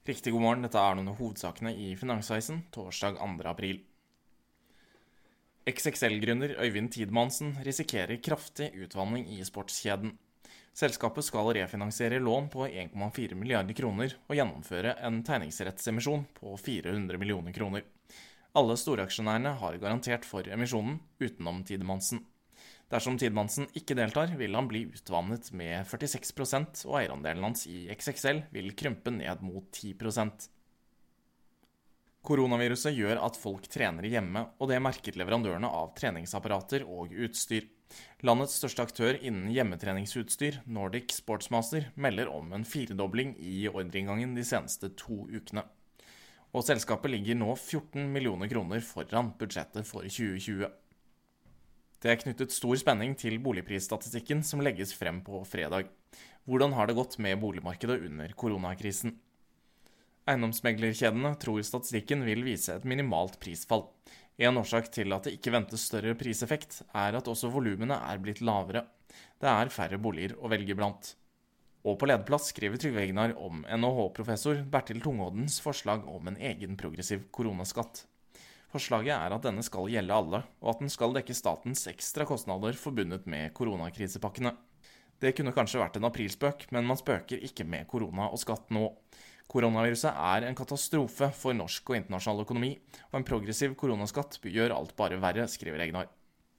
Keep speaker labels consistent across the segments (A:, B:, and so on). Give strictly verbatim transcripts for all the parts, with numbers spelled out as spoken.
A: Riktig god morgen, dette er noen av hovedsakene i Finansavisen, torsdag andre april. X X L-gründer Øyvind Tidemansen risikerer kraftig utvanning i sportskjeden. Selskapet skal refinansiere lån på en komma fire milliarder kroner og gjennomføre en tegningsrettsemisjon på fire hundre millioner kroner. Alle storaksjonærene har garantert for emisjonen, utenom Tidemansen. Dersom Tidemansen ikke deltar, vil han bli utvannet med førtiseks prosent, og eierandelen hans i X X L vil krympe ned mot ti prosent. Koronaviruset gjør at folk trener hjemme, og det merker leverandørene av treningsapparater og utstyr. Landets største aktør innen hjemmetreningsutstyr, Nordic Sportsmaster, melder om en firedobling i ordreinngangen de seneste to ukene. Og selskapet ligger nå fjorten millioner kroner foran budsjettet for tjue tjue. Det er knyttet stor spenning til boligprisstatistikken som legges frem på fredag. Hvordan har det gått med boligmarkedet under koronakrisen? Eiendomsmeglerkjedene tror statistikken vil vise et minimalt prisfall. En årsak til at det ikke ventes større priseffekt er at også volumene er blitt lavere. Det er færre boliger å velge blant. Og på lederplass skriver Trygve Egnar om N H H-professor Bertil Tungoddens forslag om en egen progressiv koronaskatt. Forslaget er at denne skal gjelde alle, og at den skal dekke statens ekstra kostnader forbundet med koronakrisepakkene. Det kunne kanskje vært en aprilspøk, men man spøker ikke med korona og skatt nå. Koronaviruset er en katastrofe for norsk og internasjonal økonomi, og en progressiv koronaskatt gjør alt bare verre, skriver Egnar.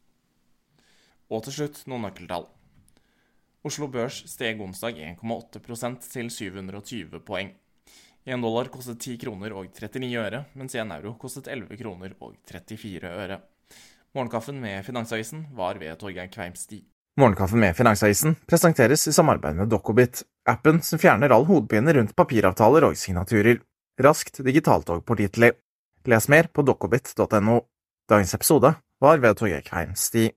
A: Og til slutt noen nøkkeltall. Oslo Børs steg onsdag en komma åtte prosent til syv hundre og tyve poeng. En dollar kostet ti kroner og trettini øre, mens en euro kostet elleve kroner og trettifire øre. Morgenkaffen med Finansavisen var ved Torgeir Kveimstig.
B: Morgenkaffen med Finansavisen presenteres i samarbeid med Dokkobit, appen som fjerner all hodepine rundt papiravtaler og signaturer. Raskt, digitalt og pålitelig. Les mer på dokkobit punktum no. Dagens episode var ved Torgeir Kveimstig.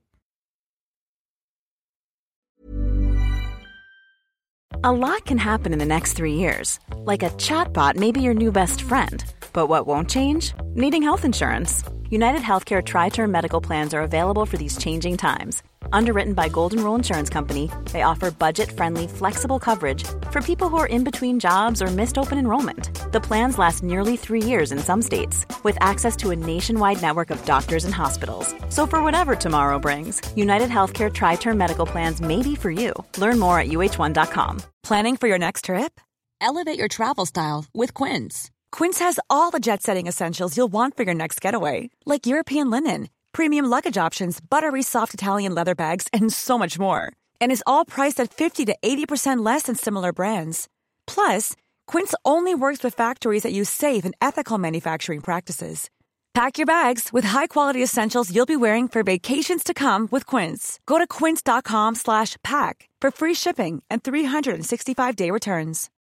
C: A lot can happen in the next three years. Like a chatbot may be your new best friend. But what won't change? Needing health insurance. United Healthcare Tri-Term Medical Plans are available for these changing times. Underwritten by Golden Rule Insurance Company, they offer budget-friendly, flexible coverage for people who are in between jobs or missed open enrollment. The plans last nearly three years in some states, with access to a nationwide network of doctors and hospitals. So for whatever tomorrow brings, United Healthcare Tri-Term Medical Plans may be for you. Learn more at U H one dot com.
D: Planning for your next trip? Elevate your travel style with Quince. Quince has all the jet-setting essentials you'll want for your next getaway, like European linen, premium luggage options, buttery soft Italian leather bags, and so much more. And is all priced at fifty to eighty percent less than similar brands. Plus, Quince only works with factories that use safe and ethical manufacturing practices. Pack your bags with high-quality essentials you'll be wearing for vacations to come with Quince. Go to quince dot com slash pack for free shipping and three hundred sixty-five day returns.